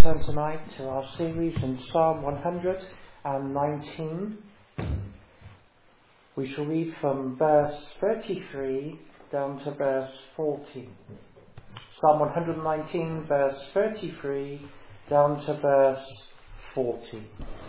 turn tonight to our series in Psalm 119. We shall read from verse 33 down to verse 40. Psalm 119, verse 33 down to verse 40.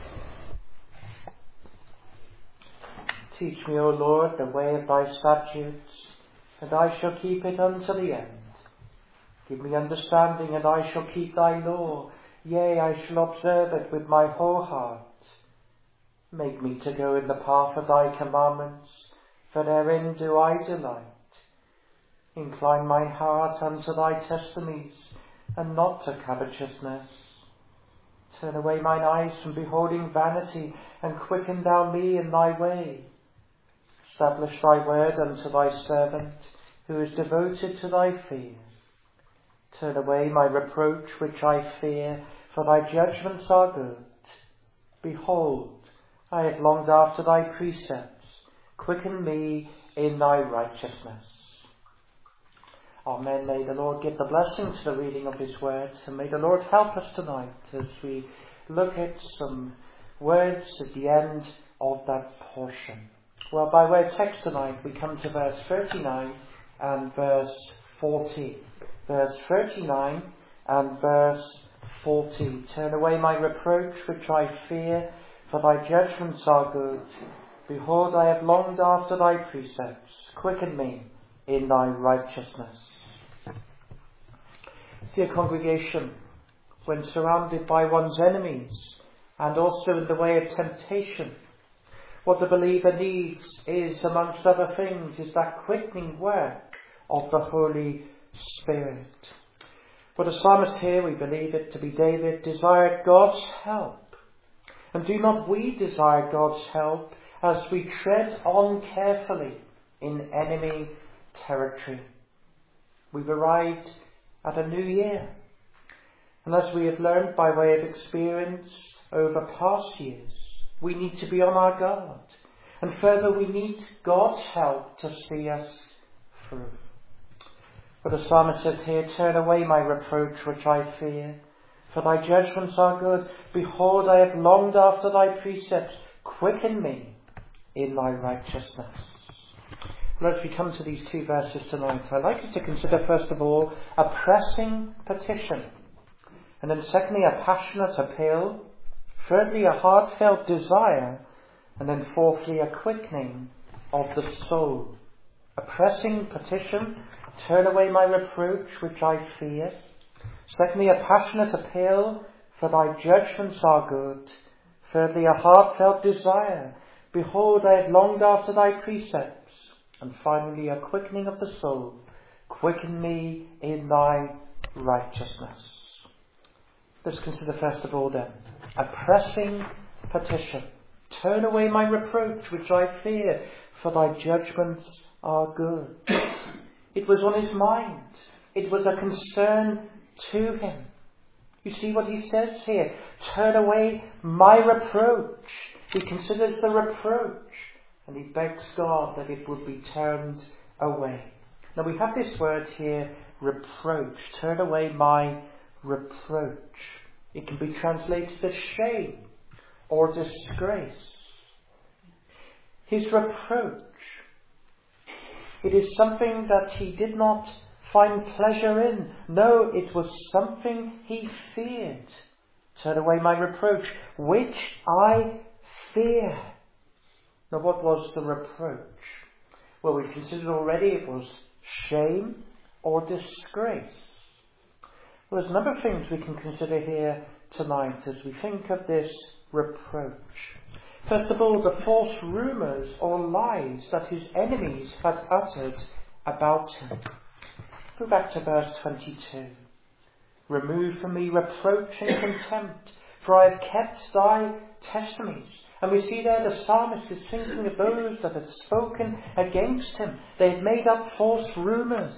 Teach me, O Lord, the way of thy statutes, and I shall keep it unto the end. Give me understanding, and I shall keep thy law. Yea, I shall observe it with my whole heart. Make me to go in the path of thy commandments, for therein do I delight. Incline my heart unto thy testimonies, and not to covetousness. Turn away mine eyes from beholding vanity, and quicken thou me in thy way. Establish thy word unto thy servant, who is devoted to thy fear. Turn away my reproach which I fear, for thy judgments are good. Behold, I have longed after thy precepts. Quicken me in thy righteousness. Amen. May the Lord give the blessing to the reading of his word, and may the Lord help us tonight as we look at some words at the end of that portion. Well, by way of text tonight, we come to verse 39 and verse 40. Verse 39 and verse 40. Turn away my reproach which I fear, for thy judgments are good. Behold, I have longed after thy precepts. Quicken me in thy righteousness. Dear congregation, when surrounded by one's enemies and also in the way of temptation, what the believer needs is, amongst other things, is that quickening work of the Holy Spirit. But the psalmist here, we believe it to be David, desired God's help. And do not we desire God's help as we tread on carefully in enemy territory? We've arrived at a new year. And as we have learned by way of experience over past years, we need to be on our guard. And further, we need God's help to see us through. But the psalmist says here, turn away my reproach which I fear, for thy judgments are good. Behold, I have longed after thy precepts. Quicken me in thy righteousness. Well, as we come to these two verses tonight, I'd like us to consider first of all a pressing petition, and then secondly a passionate appeal, thirdly a heartfelt desire, and then fourthly a quickening of the soul. A pressing petition, turn away my reproach which I fear. Secondly, a passionate appeal, for thy judgments are good. Thirdly, a heartfelt desire, behold, I have longed after thy precepts. And finally, a quickening of the soul, quicken me in thy righteousness. Let's consider first of all then, a pressing petition. Turn away my reproach which I fear, for thy judgments are good. It was on his mind. It was a concern to him. You see what he says here. Turn away my reproach. He considers the reproach, and he begs God that it would be turned away. Now we have this word here, reproach. Turn away my reproach. It can be translated as shame or disgrace. His reproach, it is something that he did not find pleasure in. No, it was something he feared. Turn away my reproach, which I fear. Now, what was the reproach? Well, we've considered already it was shame or disgrace. Well, there's a number of things we can consider here tonight as we think of this reproach. First of all, the false rumours or lies that his enemies had uttered about him. Go back to verse 22. Remove from me reproach and contempt, for I have kept thy testimonies. And we see there the psalmist is thinking of those that had spoken against him. They had made up false rumours.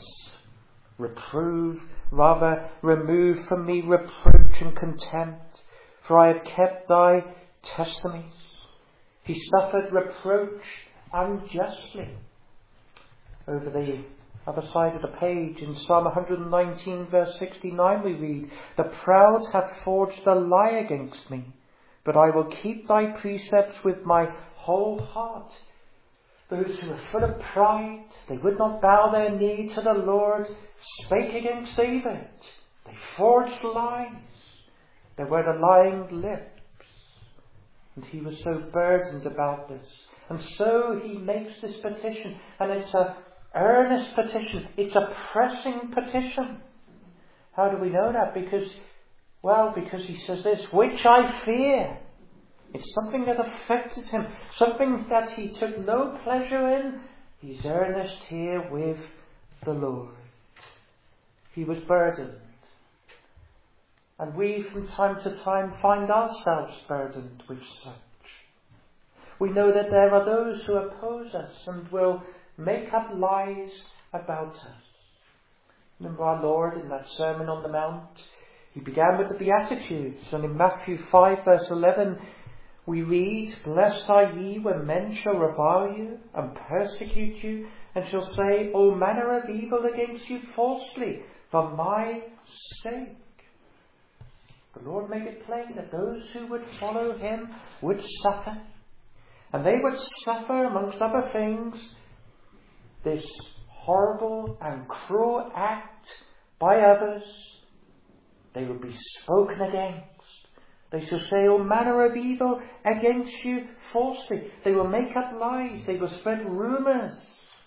Remove from me reproach and contempt, for I have kept thy testimonies. He suffered reproach unjustly over the Other side of the page, in Psalm 119 verse 69 we read, "The proud have forged a lie against me, but I will keep thy precepts with my whole heart." Those who were full of pride, they would not bow their knee to the Lord, spake against David. They forged lies. They were the lying lips. And he was so burdened about this. And so he makes this petition. And it's an earnest petition. It's a pressing petition. How do we know that? Because he says this, "which I fear." It's something that affected him, something that he took no pleasure in. He's earnest here with the Lord. He was burdened. And we from time to time find ourselves burdened with such. We know that there are those who oppose us and will make up lies about us. Remember our Lord in that Sermon on the Mount? He began with the Beatitudes, and in Matthew 5 verse 11 we read, "Blessed are ye when men shall revile you and persecute you, and shall say all manner of evil against you falsely for my sake." The Lord made it plain that those who would follow him would suffer. And they would suffer, amongst other things, this horrible and cruel act by others. They would be spoken against. They shall say all manner of evil against you falsely. They will make up lies. They will spread rumours.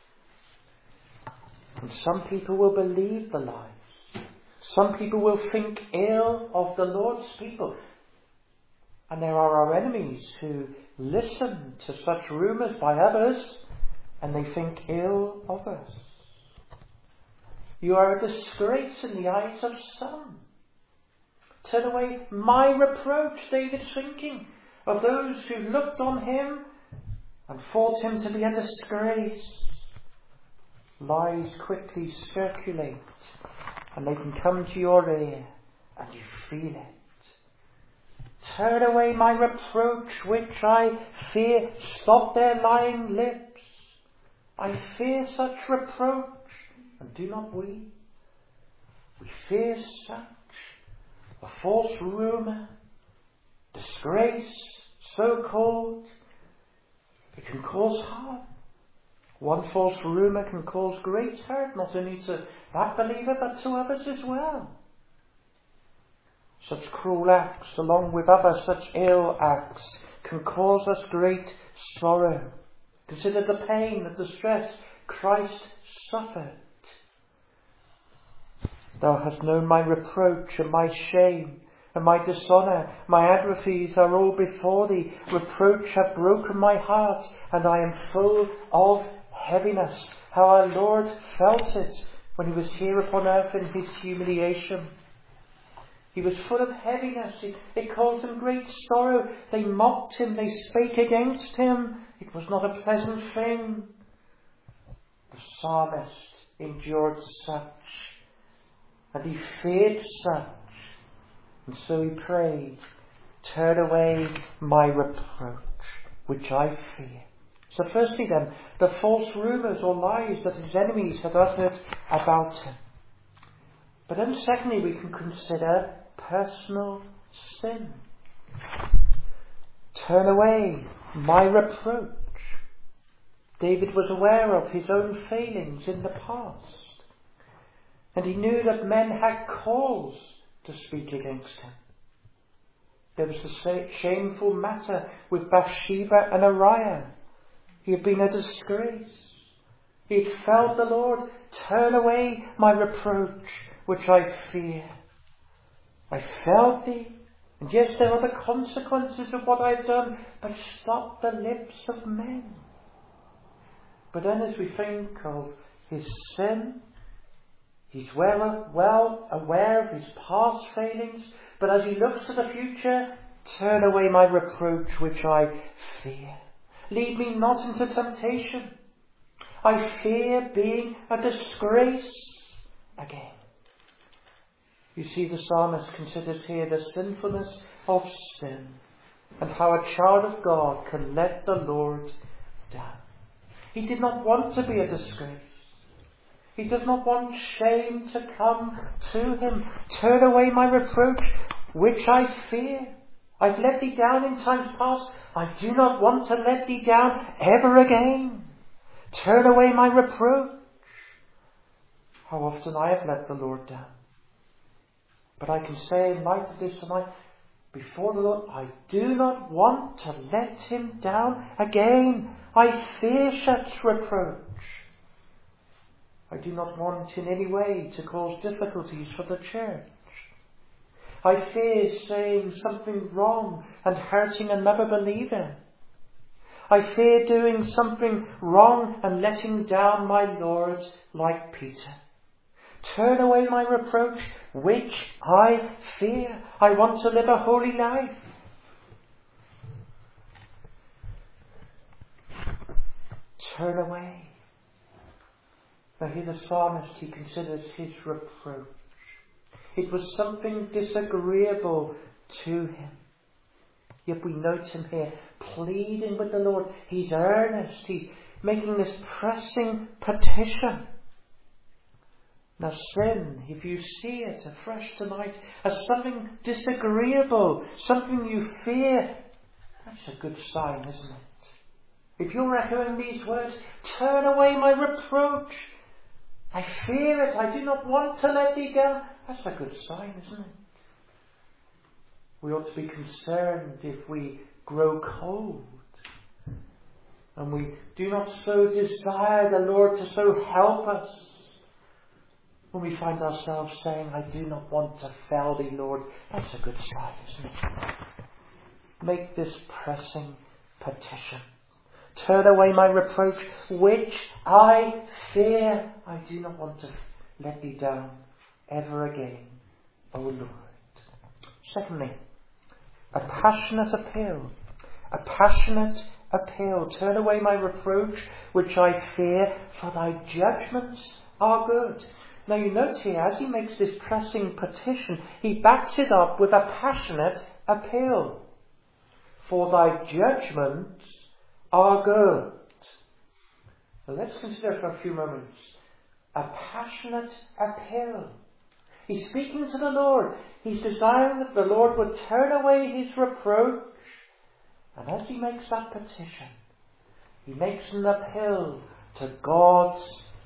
And some people will believe the lies. Some people will think ill of the Lord's people. And there are our enemies who listen to such rumours by others and they think ill of us. You are a disgrace in the eyes of some. Turn away my reproach, David's thinking, of those who looked on him and thought him to be a disgrace. Lies quickly circulate and they can come to your ear and you feel it. Turn away my reproach which I fear. Stop their lying lips. I fear such reproach, and do not we? We fear such. A false rumour, disgrace, so-called, it can cause harm. One false rumour can cause great hurt, not only to that believer, but to others as well. Such cruel acts, along with other such ill acts, can cause us great sorrow. Consider the pain, the distress Christ suffered. Thou hast known my reproach and my shame and my dishonour. My atrophies are all before thee. Reproach hath broken my heart, and I am full of heaviness. How our Lord felt it when he was here upon earth in his humiliation. He was full of heaviness. It caused him great sorrow. They mocked him. They spake against him. It was not a pleasant thing. The psalmist endured such. And he feared such. And so he prayed, "Turn away my reproach, which I fear." So firstly then, the false rumours or lies that his enemies had uttered about him. But then secondly, we can consider personal sin. Turn away my reproach. David was aware of his own failings in the past. And he knew that men had cause to speak against him. There was the shameful matter with Bathsheba and Uriah. He had been a disgrace. He had felt the Lord, "Turn away my reproach, which I fear." I felt thee, and yes, there are the consequences of what I've done, but stop the lips of men. But then as we think of his sin, he's well aware of his past failings, but as he looks to the future, "Turn away my reproach which I fear. Lead me not into temptation. I fear being a disgrace again." You see, the psalmist considers here the sinfulness of sin and how a child of God can let the Lord down. He did not want to be a disgrace. He does not want shame to come to him. Turn away my reproach, which I fear. I've let thee down in times past. I do not want to let thee down ever again. Turn away my reproach. How often I have let the Lord down. But I can say in light of this tonight, before the Lord, I do not want to let him down again. I fear such reproach. I do not want in any way to cause difficulties for the church. I fear saying something wrong and hurting another believer. I fear doing something wrong and letting down my Lord like Peter. Turn away my reproach, which I fear. I want to live a holy life. Turn away. Now here the psalmist, he considers his reproach. It was something disagreeable to him. Yet we note him here pleading with the Lord. He's earnest. He's making this pressing petition. Now sin, if you see it afresh tonight as something disagreeable, something you fear, that's a good sign, isn't it? If you're echoing these words, turn away my reproach. I fear it. I do not want to let thee down. That's a good sign, isn't it? We ought to be concerned if we grow cold and we do not so desire the Lord to so help us. When we find ourselves saying, I do not want to fail thee, Lord, that's a good sign, isn't it? Make this pressing petition. Turn away my reproach, which I fear. I do not want to let thee down ever again, O Lord. Secondly, a passionate appeal. A passionate appeal. Turn away my reproach, which I fear, for thy judgments are good. Now you note here, as he makes this pressing petition, he backs it up with a passionate appeal. For thy judgments are good. Now let's consider for a few moments a passionate appeal. He's speaking to the Lord. He's desiring that the Lord would turn away his reproach. And as he makes that petition, he makes an appeal to God's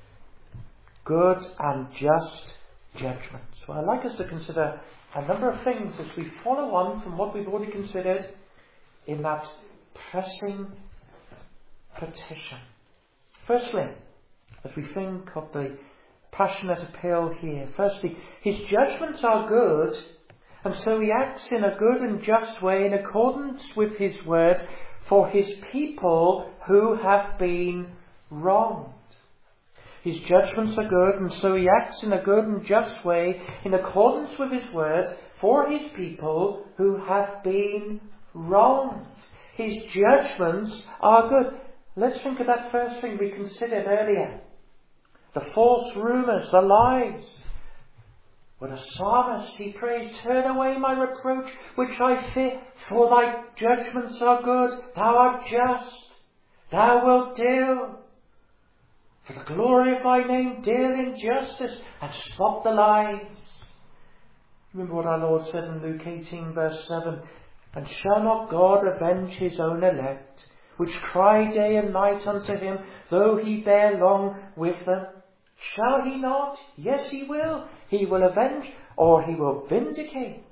good and just judgment. So I'd like us to consider a number of things as we follow on from what we've already considered in that pressing petition. Firstly, as we think of the passionate appeal here, firstly, his judgments are good, and so he acts in a good and just way in accordance with his word for his people who have been wronged. His judgments are good, and so he acts in a good and just way in accordance with his word for his people who have been wronged. His judgments are good. Let's think of that first thing we considered earlier. The false rumours, the lies. With a psalmist, he prays, turn away my reproach, which I fear, for thy judgments are good. Thou art just. Thou wilt deal. For the glory of thy name, deal in justice and stop the lies. Remember what our Lord said in Luke 18 verse 7. And shall not God avenge his own elect, which cry day and night unto him, though he bear long with them? Shall he not? Yes, he will. He will avenge, or he will vindicate.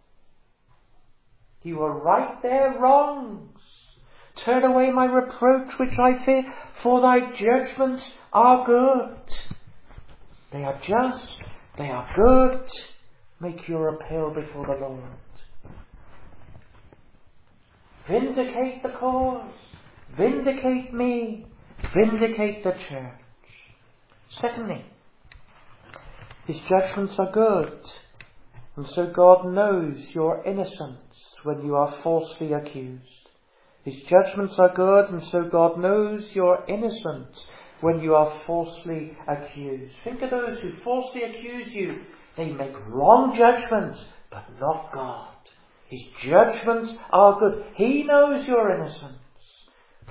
He will right their wrongs. Turn away my reproach, which I fear, for thy judgments are good. They are just. They are good. Make your appeal before the Lord. Vindicate the cause. Vindicate me. Vindicate the church. Secondly, his judgments are good. And so God knows your innocence when you are falsely accused. His judgments are good, and so God knows your innocence when you are falsely accused. Think of those who falsely accuse you. They make wrong judgments, but not God. His judgments are good. He knows your innocence.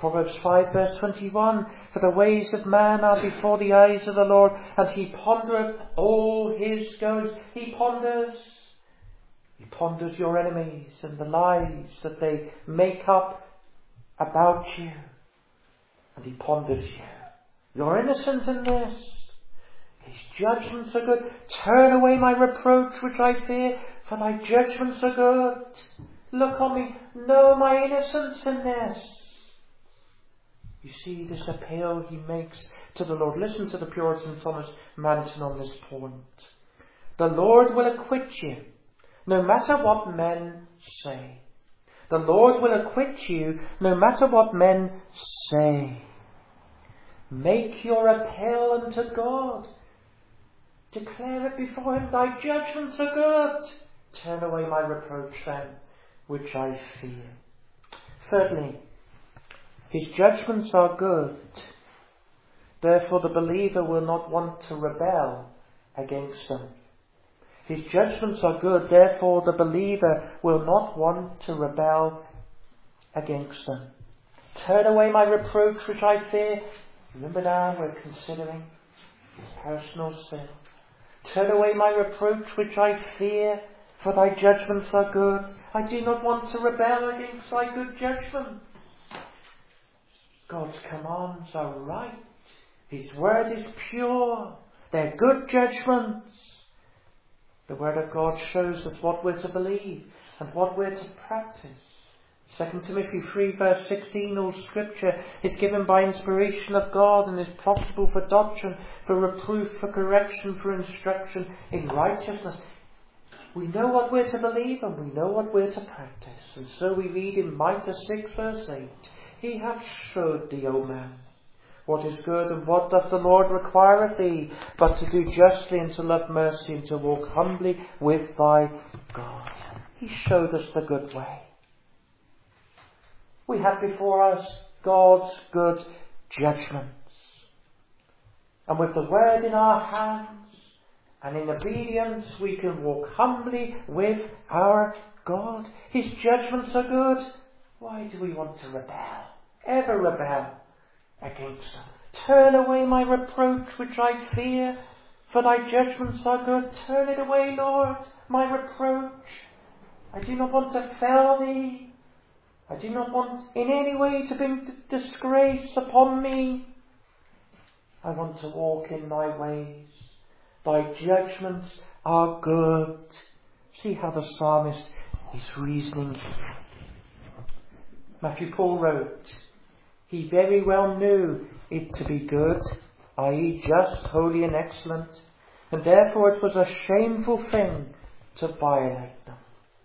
Proverbs 5 verse 21, for the ways of man are before the eyes of the Lord, and he pondereth all his goings. He ponders your enemies and the lies that they make up about you. And he ponders you. You're innocent in this. His judgments are good. Turn away my reproach which I fear, for thy judgments are good. Look on me. Know my innocence in this. You see this appeal he makes to the Lord. Listen to the Puritan Thomas Manton on this point. The Lord will acquit you, no matter what men say. The Lord will acquit you, no matter what men say. Make your appeal unto God. Declare it before him. Thy judgments are good. Turn away my reproach then, which I fear. Thirdly, his judgments are good. Therefore the believer will not want to rebel against them. His judgments are good. Therefore the believer will not want to rebel against them. Turn away my reproach which I fear. Remember now we're considering his personal sin. Turn away my reproach which I fear, for thy judgments are good. I do not want to rebel against thy good judgments. God's commands are right. His word is pure. They're good judgments. The word of God shows us what we're to believe and what we're to practice. 2 Timothy 3 verse 16, all scripture is given by inspiration of God and is profitable for doctrine, for reproof, for correction, for instruction in righteousness. We know what we're to believe and we know what we're to practice. And so we read in Micah 6 verse 8, He hath showed thee, O man, what is good, and what doth the Lord require of thee, but to do justly and to love mercy and to walk humbly with thy God. He showed us the good way. We have before us God's good judgments. And with the word in our hands and in obedience we can walk humbly with our God. His judgments are good. Why do we want to rebel? Ever rebel against them? Turn away my reproach which I fear, for thy judgments are good. Turn it away, Lord, my reproach. I do not want to fell thee. I do not want in any way to bring disgrace upon me. I want to walk in thy ways. Thy judgments are good. See how the psalmist is reasoning. Matthew Paul wrote, He very well knew it to be good, i.e. just, holy and excellent, and therefore it was a shameful thing to violate them.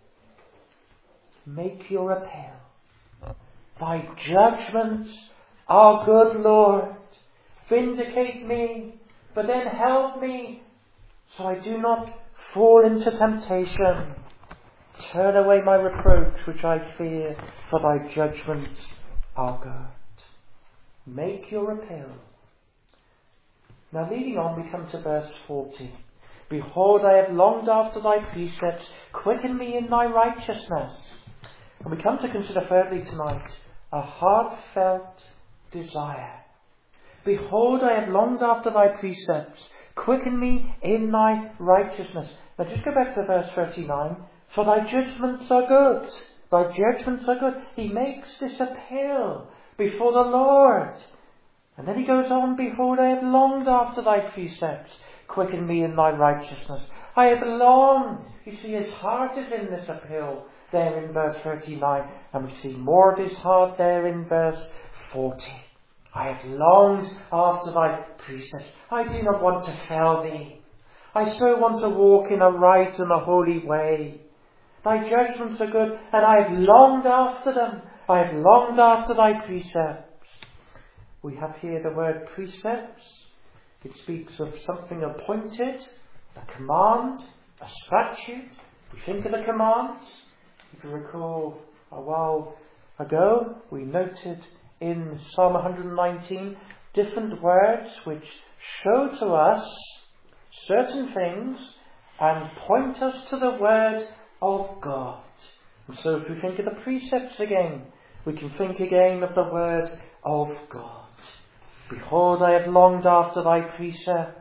Make your appeal. Thy judgments are good, Lord. Vindicate me, but then help me so I do not fall into temptation. Turn away my reproach which I fear, for thy judgments are good. Make your appeal. Now leading on we come to verse 40. Behold, I have longed after thy precepts. Quicken me in thy righteousness. And we come to consider thirdly tonight a heartfelt desire. Behold, I have longed after thy precepts. Quicken me in thy righteousness. Now just go back to verse 39. For thy judgments are good. Thy judgments are good. He makes this appeal before the Lord. And then he goes on, behold, I have longed after thy precepts. Quicken me in thy righteousness. I have longed. You see, his heart is in this appeal there in verse 39. And we see more of his heart there in verse 40. I have longed after thy precepts. I do not want to fail thee. I so want to walk in a right and a holy way. Thy judgments are good, and I have longed after them. I have longed after thy precepts. We have here the word precepts. It speaks of something appointed, a command, a statute. We think of the commands. If you recall a while ago, we noted in Psalm 119 different words which show to us certain things and point us to the word of God. And so if we think of the precepts again, we can think again of the word of God. Behold, I have longed after thy precepts.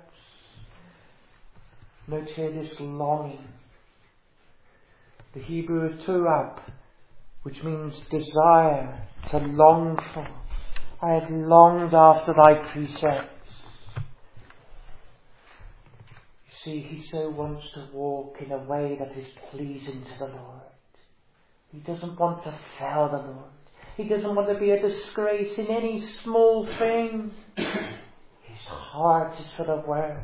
Note here this longing. The Hebrew is tuab, which means desire, to long for. I have longed after thy precepts. You see, he so wants to walk in a way that is pleasing to the Lord. He doesn't want to fail the Lord. He doesn't want to be a disgrace in any small thing. His heart is for the word.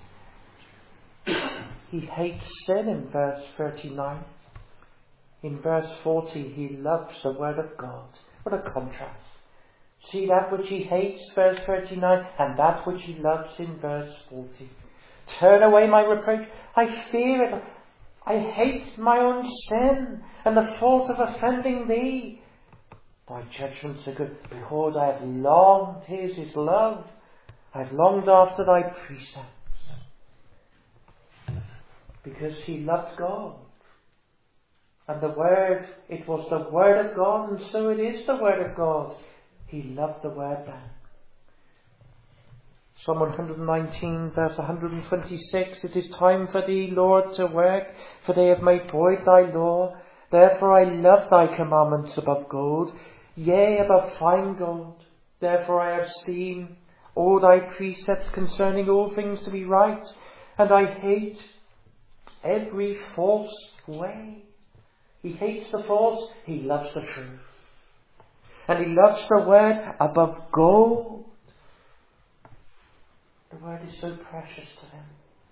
He hates sin in verse 39. In verse 40, he loves the word of God. What a contrast. See that which he hates, verse 39, and that which he loves in verse 40. Turn away my reproach. I fear it. I hate my own sin and the fault of offending thee. Thy judgments are good. Behold, I have longed. Here's his love. I have longed after thy precepts. Because he loved God. And the word, it was the word of God, and so it is the word of God. He loved the word back. Psalm 119, verse 126, it is time for thee, Lord, to work, for they have made void thy law. Therefore I love thy commandments above gold, yea, above fine gold. Therefore I esteem all thy precepts concerning all things to be right, and I hate every false way. He hates the false, he loves the truth. And he loves the word above gold. The word is so precious to him.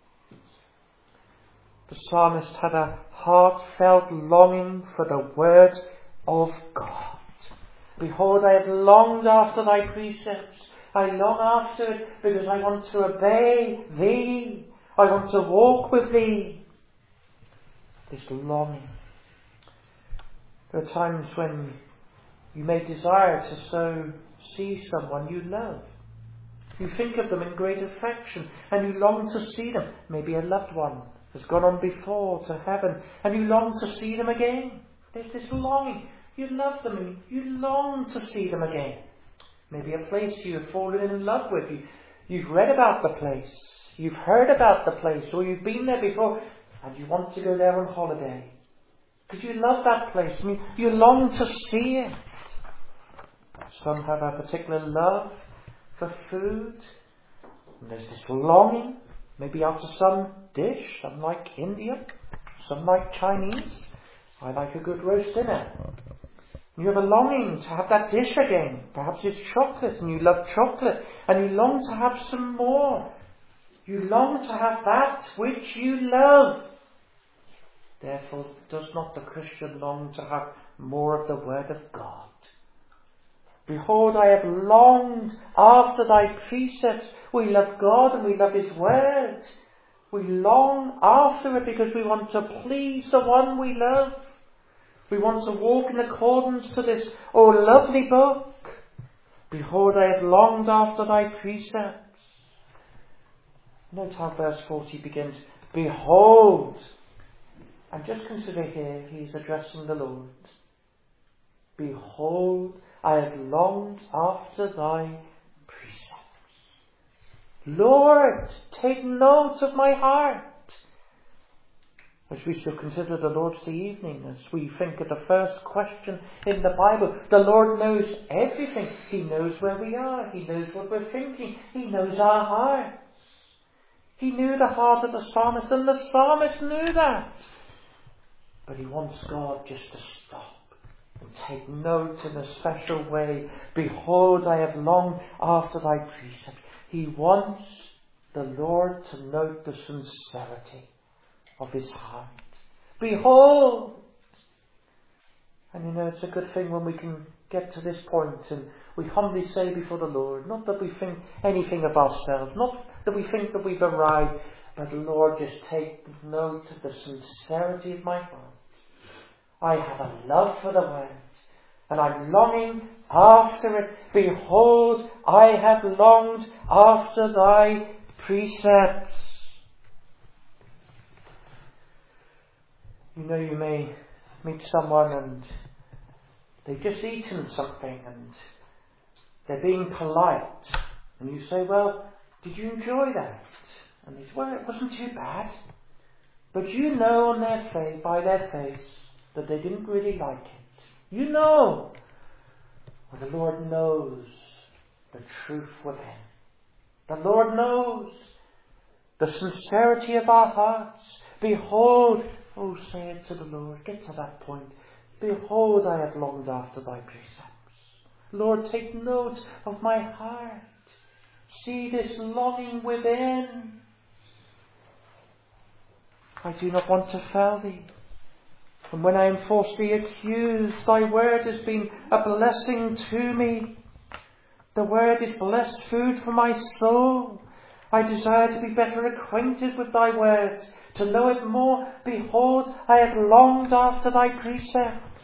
The psalmist had a heartfelt longing for the word of God. Behold, I have longed after thy precepts. I long after it because I want to obey thee. I want to walk with thee. This longing. There are times when you may desire to so see someone you love. You think of them in great affection and you long to see them. Maybe a loved one has gone on before to heaven and you long to see them again. There's this longing. You love them and you long to see them again. Maybe a place you have fallen in love with. You've read about the place. You've heard about the place, or you've been there before and you want to go there on holiday. Because you love that place and you long to see it. Some have a particular love for food. And there's this longing, maybe after some dish. Some like Indian, some like Chinese. I like a good roast dinner. You have a longing to have that dish again. Perhaps it's chocolate and you love chocolate and you long to have some more. You long to have that which you love. Therefore, does not the Christian long to have more of the word of God? Behold, I have longed after thy precepts. We love God and we love his word. We long after it because we want to please the one we love. We want to walk in accordance to this, oh lovely book. Behold, I have longed after thy precepts. Note how verse 40 begins. Behold. And just consider here, he's addressing the Lord. Behold, I have longed after thy precepts. Lord, take note of my heart. As we shall consider the Lord's Day evening, as we think of the first question in the Bible, the Lord knows everything. He knows where we are. He knows what we're thinking. He knows our hearts. He knew the heart of the psalmist, and the psalmist knew that. But he wants God just to stop and take note in a special way. Behold, I have longed after thy precepts. He wants the Lord to note the sincerity of his heart. Behold! And you know, it's a good thing when we can get to this point and we humbly say before the Lord, not that we think anything of ourselves, not that we think that we've arrived, but Lord, just take note of the sincerity of my heart. I have a love for the word, and I'm longing after it. Behold, I have longed after thy precepts. You know, you may meet someone and they've just eaten something and they're being polite. And you say, well, did you enjoy that? And they say, well, it wasn't too bad. But you know on their face, by their face, that they didn't really like it. You know. Well, the Lord knows the truth within. The Lord knows the sincerity of our hearts. Behold, oh, say it to the Lord. Get to that point. Behold, I have longed after thy precepts. Lord, take note of my heart. See this longing within. I do not want to fail thee. And when I am falsely accused, thy word has been a blessing to me. The word is blessed food for my soul. I desire to be better acquainted with thy words, to know it more. Behold, I have longed after thy precepts.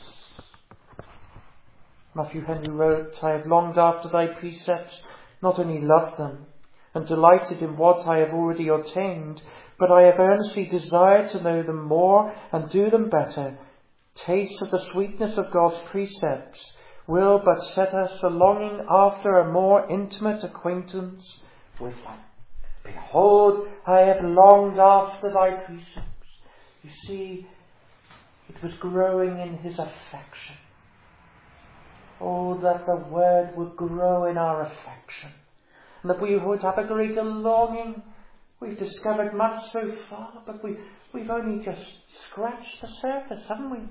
Matthew Henry wrote, I have longed after thy precepts, not only loved them and delighted in what I have already obtained, but I have earnestly desired to know them more and do them better. Taste of the sweetness of God's precepts will but set us a longing after a more intimate acquaintance with them. Behold, I have longed after thy precepts. You see, it was growing in his affection. Oh, that the word would grow in our affection, and that we would have a greater longing. We've discovered much so far, but we've only just scratched the surface, haven't we?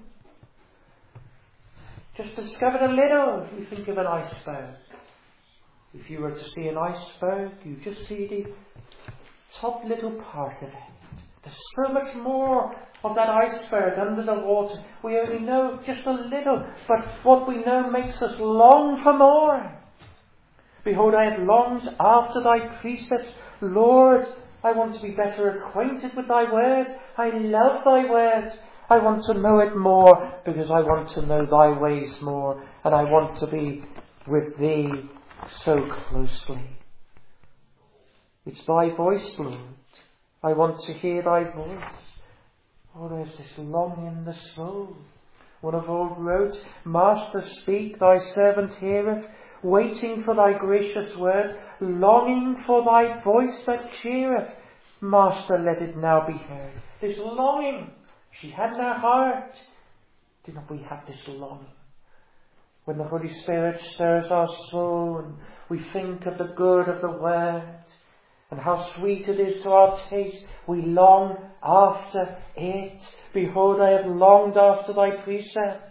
Just discovered a little. If you think of an iceberg. If you were to see an iceberg, you just see the top little part of it. There's so much more of that iceberg under the water. We only know just a little, but what we know makes us long for more. Behold, I have longed after thy precepts. Lord, I want to be better acquainted with thy word. I love thy word. I want to know it more because I want to know thy ways more, and I want to be with thee so closely. It's thy voice, Lord. I want to hear thy voice. Oh, there's this longing in the soul. One of old wrote, Master, speak, thy servant heareth, waiting for thy gracious word, longing for thy voice that cheereth. Master, let it now be heard. This longing she had in her heart. Do not we have this longing? When the Holy Spirit stirs our soul and we think of the good of the word and how sweet it is to our taste, we long after it. Behold, I have longed after thy precepts.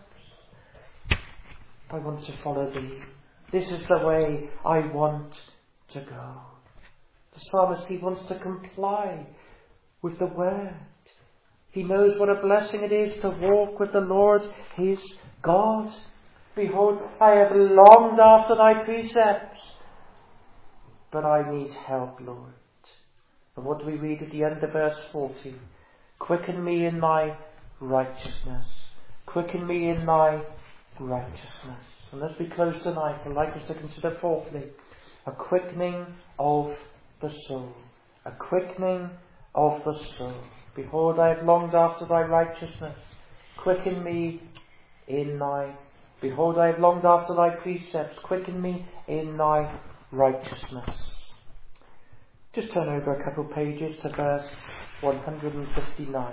I want to follow thee. This is the way I want to go. The psalmist, he wants to comply with the word. He knows what a blessing it is to walk with the Lord, his God. Behold, I have longed after thy precepts, but I need help, Lord. And what do we read at the end of verse 40? Quicken me in thy righteousness. Quicken me in thy righteousness. And as we close tonight, I'd like us to consider fourthly, a quickening of the soul. A quickening of the soul. Behold, I have longed after thy righteousness. Quicken me in thy. Behold, I have longed after thy precepts. Quicken me in thy righteousness. Just turn over a couple pages to verse 159.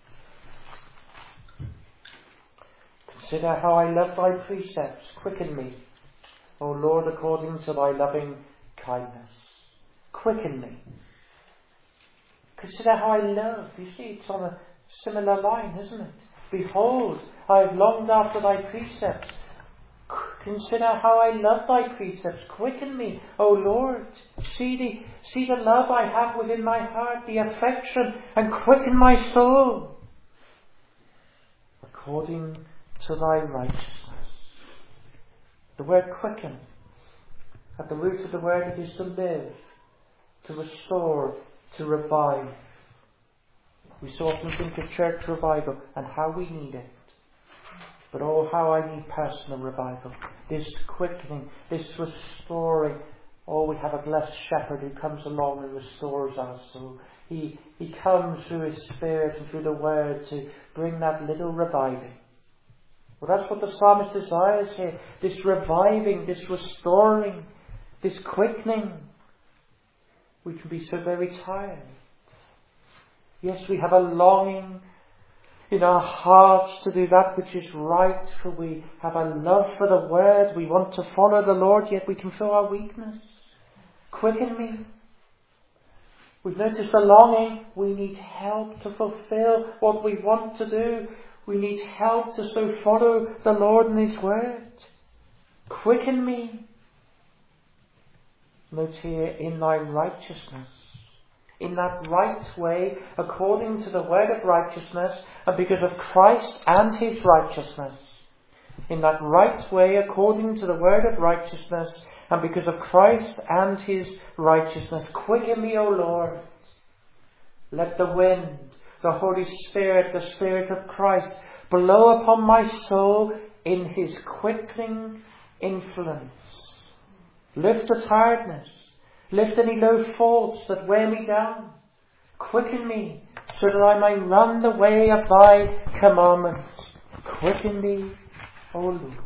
Consider how I love thy precepts. Quicken me, O Lord, according to thy loving kindness. Quicken me. Consider how I love. You see, it's on a similar line, isn't it? Behold, I have longed after thy precepts. Consider how I love thy precepts. Quicken me, O Lord. See the love I have within my heart, the affection, and quicken my soul. According to thy righteousness. The word quicken, at the root of the word, it is to live, to restore, to revive. We so often think of church revival and how we need it. But oh, how I need personal revival. This quickening, this restoring. Oh, we have a blessed shepherd who comes along and restores our soul. He comes through his Spirit and through the word to bring that little reviving. Well, that's what the psalmist desires here. This reviving, this restoring, this quickening. We can be so very tired. Yes, we have a longing in our hearts to do that which is right, for we have a love for the Word. We want to follow the Lord, yet we can feel our weakness. Quicken me. We've noticed the longing. We need help to fulfill what we want to do. We need help to so follow the Lord and His Word. Quicken me. Note here, in thy righteousness. In that right way, according to the word of righteousness, and because of Christ and His righteousness. In that right way, according to the word of righteousness, and because of Christ and His righteousness. Quicken me, O Lord. Let the wind, the Holy Spirit, the Spirit of Christ, blow upon my soul in His quickening influence. Lift the tiredness. Lift any low thoughts that weigh me down. Quicken me, so that I may run the way of thy commandments. Quicken me, O Lord.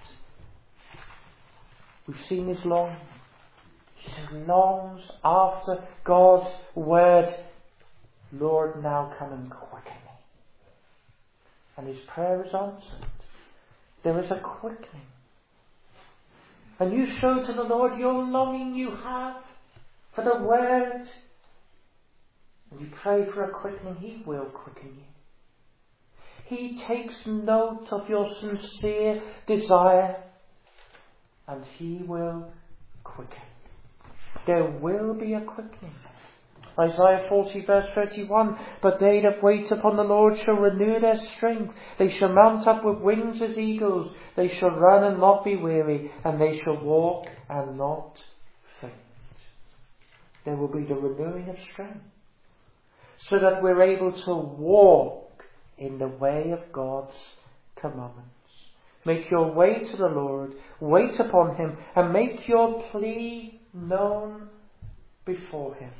We've seen his longing. He longs after God's word. Lord, now come and quicken me. And his prayer is answered. There is a quickening. And you show to the Lord your longing you have for the word. And you pray for a quickening. He will quicken you. He takes note of your sincere desire. And He will quicken. There will be a quickening. Isaiah 40 verse 31. But they that wait upon the Lord shall renew their strength. They shall mount up with wings as eagles. They shall run and not be weary. And they shall walk and not faint. There will be the renewing of strength. So that we're able to walk in the way of God's commandments. Make your way to the Lord. Wait upon Him. And make your plea known before Him.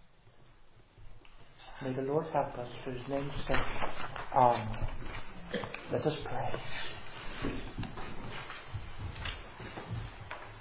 May the Lord help us for His name's sake. Amen. Let us pray.